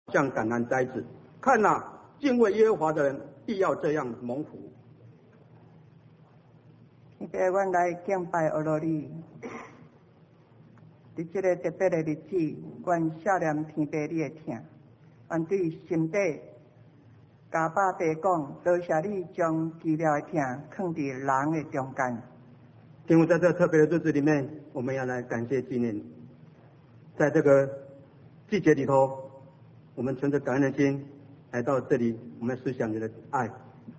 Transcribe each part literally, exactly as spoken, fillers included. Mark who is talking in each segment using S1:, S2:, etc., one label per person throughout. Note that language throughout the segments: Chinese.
S1: 像橄榄栽子，看哪、啊，敬畏耶和华的人必要这样蒙福。
S2: 今日阮来敬拜俄罗斯，伫这个特别的日子，阮少年天父你的疼，阮对心底加百倍讲，多谢你将奇妙的疼放伫人的中间。
S1: 天父，在这特别的日子里面，我们要来感谢纪念你。在这个季节里头，我们存着感恩的心来到这里，我们思想你的爱。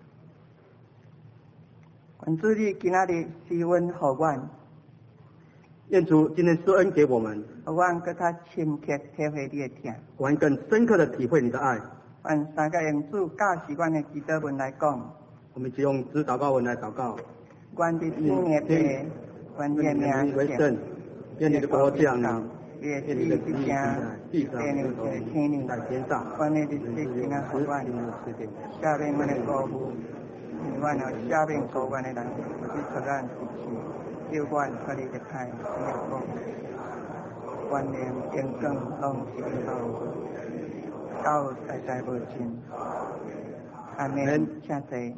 S2: 愿主你今仔日施恩予阮，
S1: 愿主今天施恩给我们，
S2: 予阮更加深刻体会你的疼，
S1: 我们更深刻的体会你的爱。
S2: 愿三个用主教示阮的祈祷文来讲，
S1: 我们只用指祷告文来祷告。
S2: 愿你天的父，愿你的名为圣，
S1: 愿你的国降临，
S2: 愿你的旨意在地上如同在天上。愿你的旨意能使阮下面阮的辜负，阮有下面辜阮的人，不是出咱失去，救阮脱离的歹，也讲愿念永光拢是好，到代代无尽。阿门。请坐。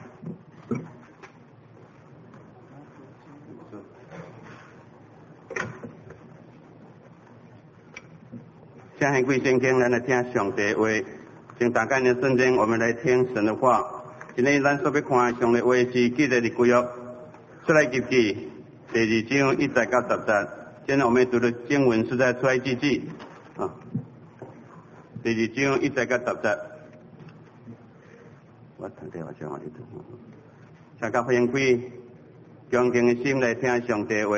S3: 现在贵圣经，咱来听上帝话。请大家的圣经，我们来听神的话。今天咱所要看上帝话是记载的旧约出埃及记第二章一节到十节。现在我们读的经文是在出埃及记啊，第二章一节到十节。我睇睇我将我呢度，大家欢迎贵恭敬的心来听上帝话，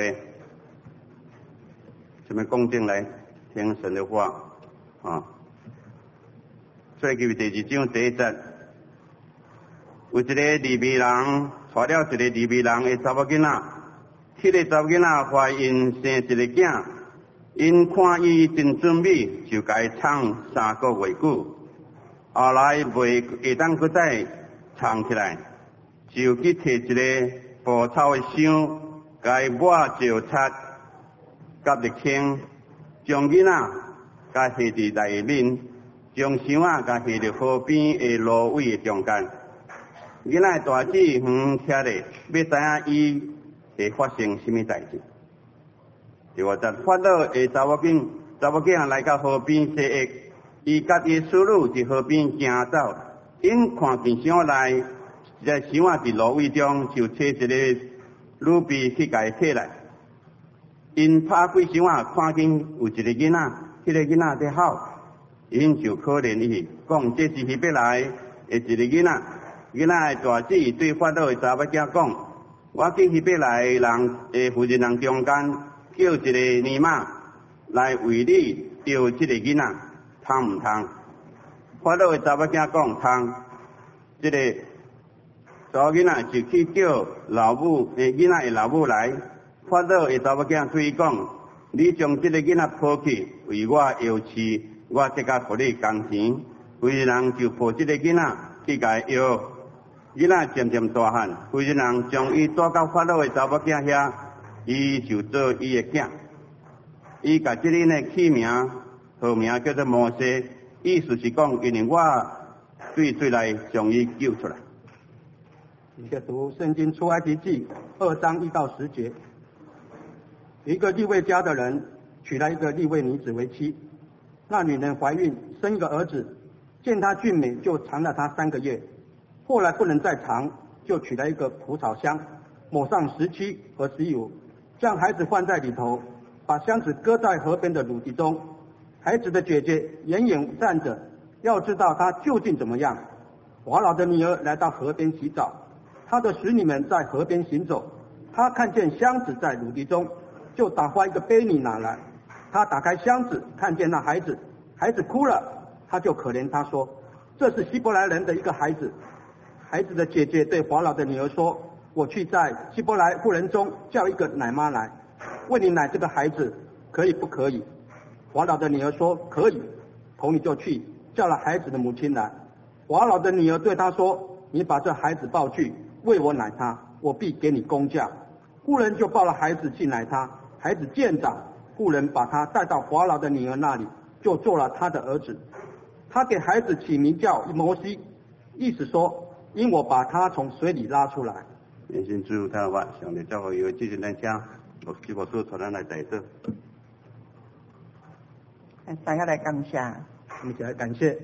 S3: 咱们恭敬来听神的话。啊，出埃及记第二章第一节，有一个利未人带了一个利未人的查某囡仔，迄、那个查某囡仔怀孕生一个囝，因看伊真俊美，就甲伊藏三个月久，后来未会当搁再藏起来，就去摕一个蒲草的箱，甲伊抹石擦，甲入坑，将囡仔甲下伫内面，将箱仔甲下伫河边的芦苇的中间。囡仔大姊远徛咧，要知影伊会发生什么代志。第二节，法老的查某囝查某囝来到河边洗浴，伊家己的孙女伫河边行走，因看见箱内一个箱仔伫芦苇中，就找一个女婢去甲伊摕来。因拍开箱仔，看见有一个囡仔。迄个囡仔在哭，因就可怜伊，讲这是希伯来的一个囡仔。囡仔的大姊对法老的查某囝讲：我去希伯来人的妇人人中间，叫一个尼玛来为你钓这个囡仔，通唔通？法老的查某囝讲通。这个查某囡仔就去叫老母的囡仔的老母来。法老的查某囝对伊讲：你将这个囡仔抱去，为我摇饲，我即刻给你工钱。妇人就抱这个囡仔去甲伊摇，囡仔渐渐大汉，妇人将伊带到法老的查某囝遐，伊就做伊的囝。伊甲这个人起名，号名叫做摩西，意思是讲，因为我对水来将伊救出来。
S1: 一个读圣经出埃及记二章一到十节。一个利未家的人娶来一个利未女子为妻，那女人怀孕生一个儿子，见他俊美，就藏了他三个月。后来不能再藏，就取了一个蒲草箱，抹上石漆和石油，将孩子放在里头，把箱子搁在河边的鲁地中。孩子的姐姐远远站着，要知道他究竟怎么样。法老的女儿来到河边洗澡，她的使女们在河边行走，她看见箱子在鲁地中，就打发一个婢女拿来。他打开箱子，看见那孩子，孩子哭了，他就可怜他说：“这是希伯来人的一个孩子。”孩子的姐姐对法老的女儿说：“我去在希伯来妇人中叫一个奶妈来，问你奶这个孩子可以不可以？”法老的女儿说：“可以。”童女就去叫了孩子的母亲来。法老的女儿对他说：“你把这孩子抱去，为我奶他，我必给你工价。”妇人就抱了孩子去奶他。孩子渐长，妇人把他带到法老的女儿那里，就做了他的儿子。 他给孩子起名叫摩西，意思说因我把他从水里拉出来。
S3: 愿神祝福他吧，上帝教会有继续来讲，我希望说传咱来带着。
S2: 大家来感谢，
S1: 我们一起来感谢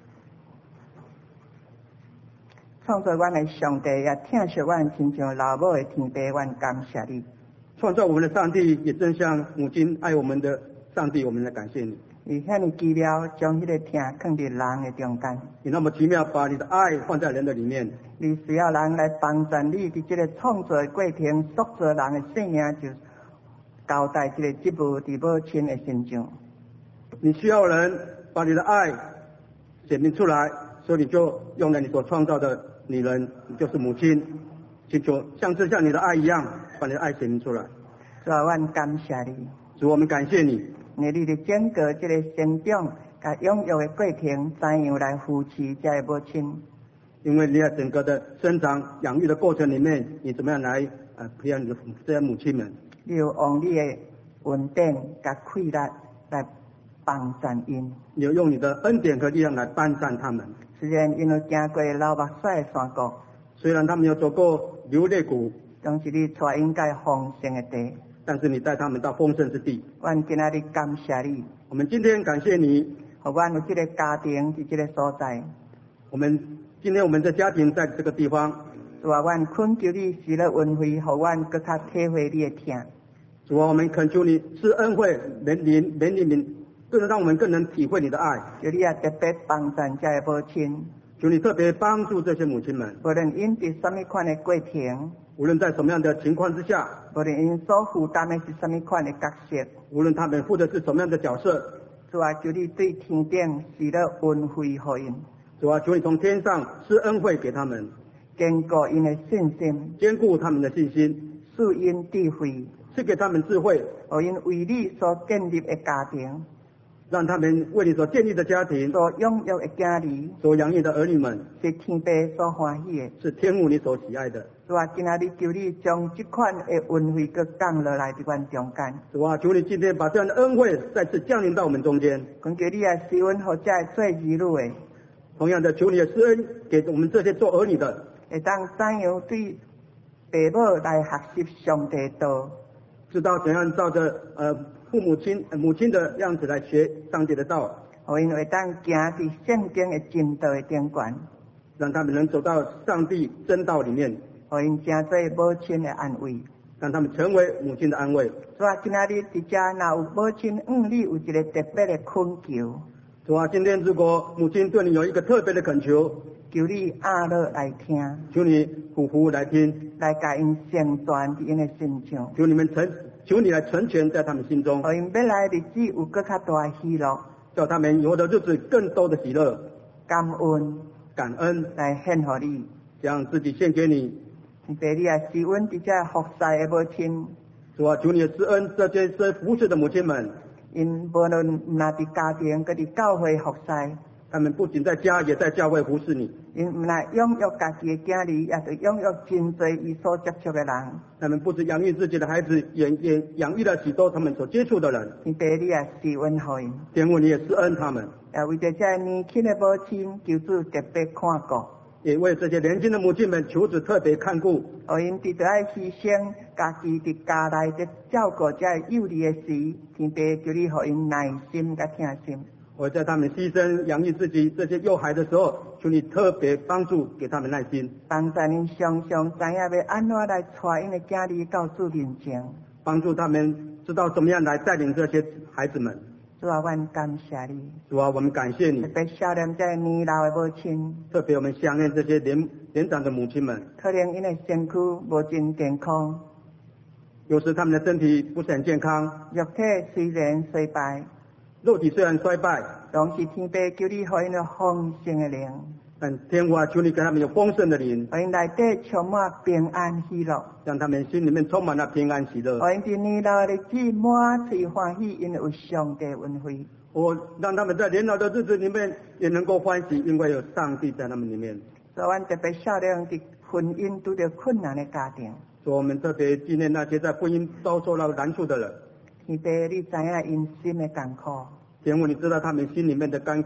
S2: 创造阮的上帝，也疼惜阮亲像老母的天父，阮感谢你。
S1: 创造我们的上帝，也正像母亲爱我们的上帝，我们来感谢你。
S2: 你遐尼奇妙，将迄个疼放伫人的中间。
S1: 你那么奇妙，把你的爱放在人的里面。
S2: 你需要人来帮助你，伫这个创造的过程，塑造人的性命，就交代这个职务伫母亲的身上。
S1: 你需要人把你的爱显明出来，所以你就用了你所创造的女人，你就是母亲，请求像这像你的爱一样，把你的爱显明出来。
S2: 主啊，阮感谢你。
S1: 主，我们感谢你。
S2: 你你的整个这个成长、甲养育的过程，怎样来扶持这个母亲？
S1: 因为你在整个的生长、养育的过程里面，你怎么样来呃培养你的这些母亲们？
S2: 你有用你的稳定、甲快乐来帮助因。
S1: 你有用你的恩典和力量来帮助他们。
S2: 虽然因有经过流目屎的山谷，
S1: 虽然他们有走过流泪谷，
S2: 但是你带因在丰盛的地。
S1: 但是你带他们到丰盛之地。
S2: 阮今仔日感谢你。
S1: 我们今天感谢你，
S2: 互阮有这个家庭伫这个所在。
S1: 我们今天我们的家庭在这个地方。
S2: 主啊，阮恳求你施了恩惠，互阮更较体会你的疼。
S1: 主啊，我们恳求你施恩惠，能领能领领，更能让我们更能体会你的爱。
S2: 求你也特别帮助这个母亲。
S1: 求你特别帮助这些母亲们，
S2: 无论因伫什么款的过程，
S1: 无论在什么样的情况之下，
S2: 无论因所负担的是什么款的角色，
S1: 无论他们负的是什么样的角色，
S2: 主啊，求你对天顶施了恩惠互因。
S1: 主啊，求你从天上施恩惠给他们，
S2: 坚固因的信心，
S1: 坚固他们的信心，
S2: 赐因智慧，
S1: 赐给他们智慧，
S2: 互因为你所建立的家庭，
S1: 让他们为你所建立的家庭，
S2: 所养育的家儿，
S1: 所养育的儿女们，
S2: 是天父所欢喜的，
S1: 是天父你所喜爱的。
S2: 主啊，今仔日求你将这款的恩惠搁降落来伫阮中间。
S1: 主啊，求你今天把这样的恩惠再次降临到我们中间。
S2: 恳求你也施恩，互这做儿女的，
S1: 同样的，求你的施恩给我们这些做儿女的，
S2: 会当怎样对父母来学习上帝道，
S1: 知道怎样照着呃父母亲、呃、母亲的样子来学上帝的道，
S2: 互因会当行伫圣经的真道的顶端，
S1: 让他们能走到上帝真道里面，
S2: 互因成做母亲的安慰，
S1: 让他们成为母亲的安慰。
S2: 所以今仔日伫遮若有母亲嗯你有一个特别的恳求，
S1: 主啊，今天如果母亲对你有一个特别的恳求，
S2: 求你阿乐来听，
S1: 求你俯伏来听，
S2: 来甲因成全伫因的身上，
S1: 求你们成，求你来成全在他们心中，
S2: 互因要来日子有更较大的喜乐，
S1: 叫他们以后的日子更多的喜乐、
S2: 感恩、
S1: 感恩，
S2: 来献互你，
S1: 将自己献给你。
S2: 天父，你也施恩伫遮服侍的母亲，
S1: 主啊，求你的施恩，这些些服侍的母亲们，
S2: 因无论毋若伫家庭，搁伫教会服侍。
S1: 他们不仅在家，也在教会服侍你。
S2: 因毋来养育家己的囝儿，也是养育真多伊所接触的人。
S1: 他们不止养育自己的孩子，也也养育了许多他们所接触的人。
S2: 天父，你也施恩互因，
S1: 天父，你也施恩他们，
S2: 也为着这年轻的母亲，求主特别看顾，
S1: 也为这些年轻的母亲们求主特别看顾，
S2: 互因伫着爱牺牲家己伫家内伫照顾这幼稚的时，天父求你互因耐心甲疼心。
S1: 我在他们牺牲养育自己这些幼孩的时候，求你特别帮助，给他们耐心，
S2: 帮助因常常知影要安怎来带因的囝儿到主面前，
S1: 帮助他们知道怎么样来带领这些孩子们。
S2: 主啊，阮感谢你。
S1: 主啊，我们感谢你，
S2: 特别想念这年老的母亲，
S1: 特别我们想念这些年年长的母亲们，
S2: 可能因的身躯无真健康，
S1: 有时他们的身体不是很健康，
S2: 肉体虽然衰败，
S1: 肉体虽然衰败，
S2: 但是天父求你互因有丰盛的灵，
S1: 但天父啊，求你给他们有丰盛的灵，
S2: 互因内底充满平安喜乐，
S1: 让他们心里面充满了平安喜乐。
S2: 互因伫年老的日子满嘴欢喜，因为有上帝的恩惠。
S1: 我让他们在年老的日子里面也能够欢喜，因为有上帝在他们里面。
S2: 所以，阮特别少量伫婚姻拄着困难的家庭，
S1: 所以我们特别纪念那些在婚姻遭受到难处的人。
S2: 天父，你知影因心的艰苦，
S1: 天父，你知道他们心里面的甘苦，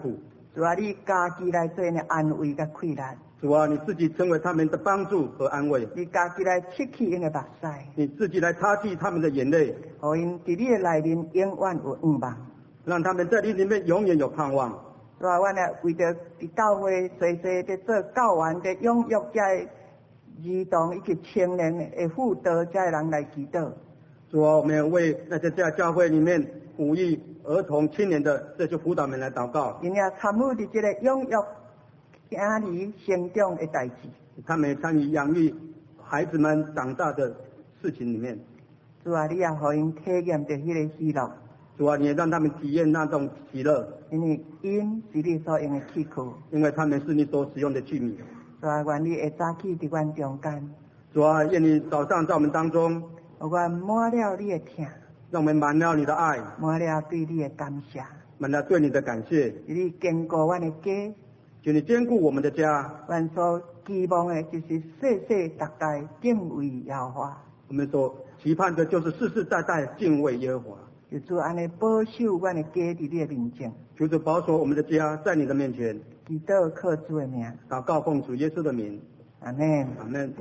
S2: 主啊，你家己来做呢安慰甲快乐。
S1: 主啊，你自己成为他们的帮助和安慰。
S2: 你家己来拭去因的目屎。
S1: 你自己来擦去他们的眼泪。
S2: 互因伫你的内面永远有盼望。
S1: 让他们在你里面永远有盼望。
S2: 主啊，我呢为着伫教会细细伫做教员的养育这儿童以及青年的辅导这人来祈祷。
S1: 主啊，我们也为那些在教会里面抚育儿童、青年的这些辅导们来祷告。
S2: 因也参与伫这个养育囝儿成长的代志。
S1: 他们也参与养育孩子们长大的事情里面。
S2: 主啊，你也互因体验着迄个喜乐。
S1: 主啊，你也让他们体验那种喜乐。
S2: 因为因是你所用的器具。
S1: 因为他们是你所使用的器皿。
S2: 主啊，愿你会早起伫阮中间。
S1: 主啊，愿你早上在我们当中。
S2: 我满了你的疼。
S1: 让我们满了你的爱。
S2: 满了对你的感谢。
S1: 满了对你的感谢。
S2: 你坚固阮的家。
S1: 求你坚固我们的家。
S2: 阮所期望的就是世世代代敬畏耶和华。
S1: 我们所期盼的就是世世代代敬畏耶和华。
S2: 求主安尼保守阮的家伫你的面前。
S1: 求主保守我们的家在你的面前。
S2: 祈祷靠主的名。
S1: 祷告奉主耶稣的名。
S2: 阿门。
S1: 阿门。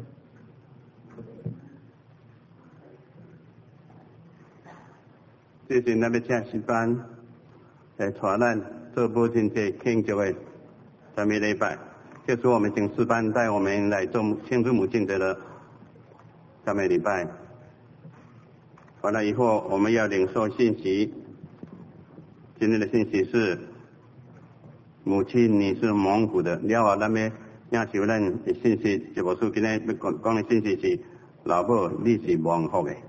S3: 这是咱要请诗班来带咱做母亲节庆祝的三个礼拜，结束我们请诗班带我们来做庆祝母亲节的三个礼拜。完了以后，我们要领受信息。今天的信息是：母亲，你是蒙福的。了后，咱们领受咱的信息，这部书今天要讲讲的信息是：老母，你是蒙福的。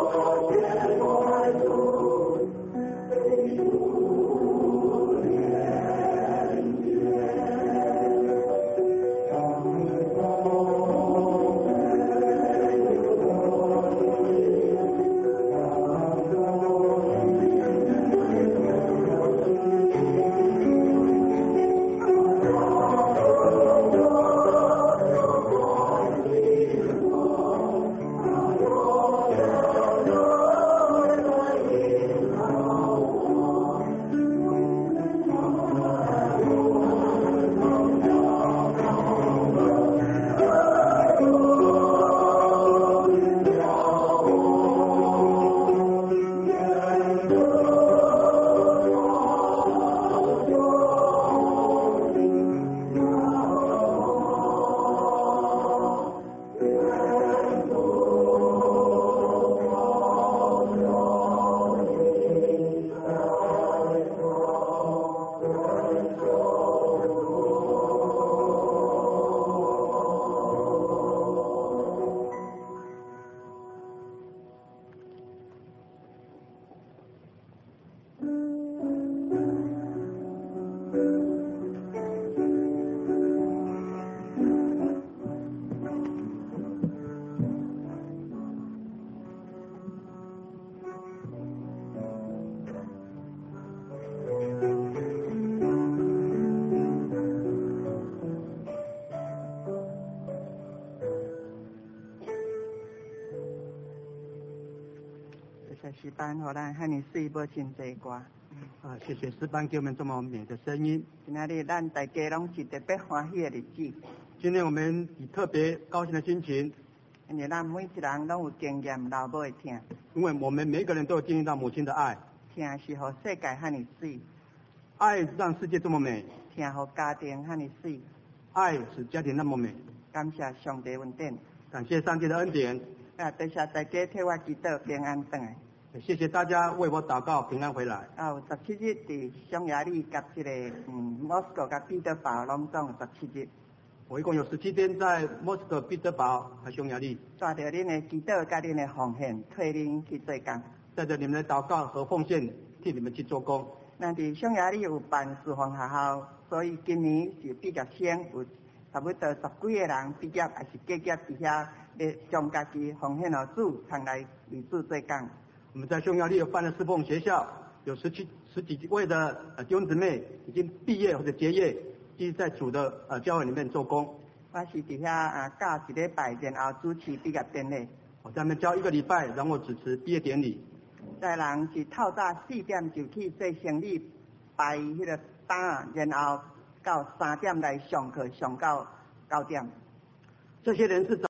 S2: 诗班，互咱汉尼水要真济歌。
S1: 啊，谢谢诗班给我们这么美的声音。
S2: 今仔日咱大家拢是特别欢喜的日子。
S1: 今天我们以特别高兴的心情，
S2: 因为咱每一人拢有经验老母的疼。
S1: 因为我们每个人都有经历到母亲的爱。
S2: 疼是互世界汉尼水。
S1: 爱让世界这么美。
S2: 疼互家庭汉尼水。
S1: 爱使家庭那么美。
S2: 感谢上帝恩典。
S1: 感谢上帝的恩典。
S2: 啊，多谢大家替我祈祷平安回来。
S1: 谢谢大家为我祷告平安回来。
S2: 啊，有十七日伫匈牙利甲这个嗯莫斯科甲彼得堡拢总十七日。
S1: 我一共有十七天在莫斯科、彼得堡和匈牙利。
S2: 带着恁的祈祷甲恁的奉献，替恁去做工。
S1: 带着你们的祷告和奉献，替你们去做工。
S2: 咱伫匈牙利有办师范学校，所以今年是毕业生有差不多十几个人毕业，也是结业伫遐，咧将家己奉献予主，常来为主做工。
S1: 我们在匈牙利有办了侍奉学校，有十七十几位的呃弟兄姊妹已经毕业或者结业，继续在主的呃教会里面做工。
S2: 我是伫遐啊教一礼拜，然后主持毕业典礼。
S1: 我在那边教一个礼拜，然后主持毕业典礼。
S2: 在人是透早四点就去做生理排迄个单，然后到三点来上课，上到九点。
S1: 这些人是